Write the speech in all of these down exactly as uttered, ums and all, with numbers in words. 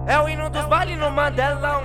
É o hino dos bailes no Mandelão.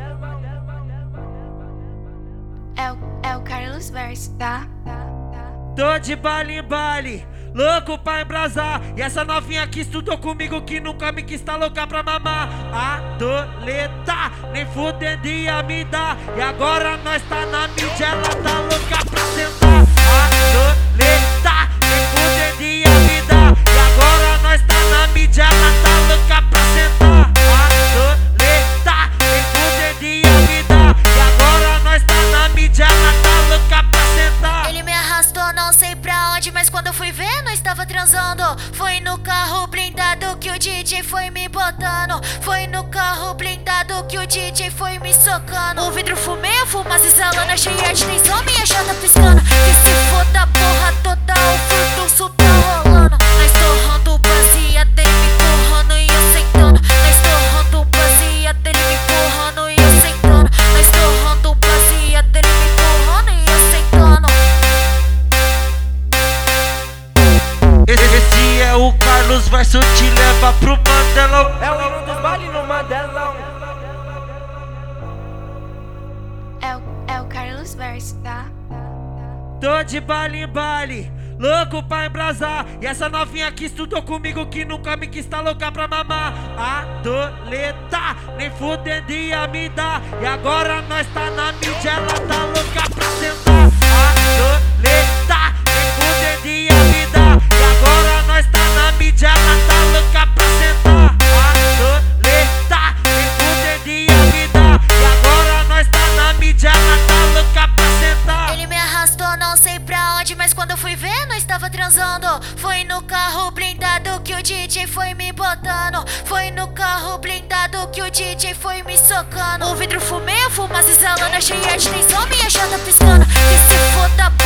É o, é o Carlos Verso, tá? Tô de baile em baile, louco pra embrasar. E essa novinha que estudou comigo, que nunca me quis, tá louca pra mamar. Adoleta, nem fudendo ia me dar. E agora nós tá na mídia, ela tá louca pra sentar. Adoleta, nem fudendo ia me dar. E agora nós tá na mídia, ela tá louca pra sentar. Adoleta, nem fudendo ia me dar. E agora nós tá na mídia, ela tá louca pra sentar. Ele me arrastou, não sei pra onde, mas quando eu fui ver, não estava transando. Foi no carro blindado que o D J foi me botando. Foi no carro blindado que o D J foi me socando. O vidro fumê, fumaça exalando, cheia de tensão, minha chata piscando. Que se foda, porra toda, o furtuço tá rolando. Nós torrando bacia dele me empurrando e eu sentando. Nós torrando bacia dele me empurrando e eu sentando. Nós torrando bacia dele me empurrando e eu sentando. Esse é o Carlos Verso, te leva pro Mandelão. É o hino dos bailes no Mandelão. É o, é o Carlos Verso, tá? Tô de baile em baile, louco pra embrasar. E essa novinha que estudou comigo, que nunca me quis, tá louca pra mamar. Adoleta, nem fudendo ia me dar. E agora nós tá na mídia, ela tá louca pra sentar. Adoleta, nem fudendo ia me dar. E agora nós tá na mídia, ela tá louca pra sentar. Adoleta, nem fudendo ia me dar. E agora nós tá na mídia, ela tá louca pra sentar. Ele me arrastou, não sei pra onde, mas quando eu fui ver, não estava transando. Foi no carro blindado que o D J foi me botando. Foi no carro blindado que o D J foi me socando. O vidro fumê, fumaça exalando, cheia de tensão, minha chata piscando. Que se foda,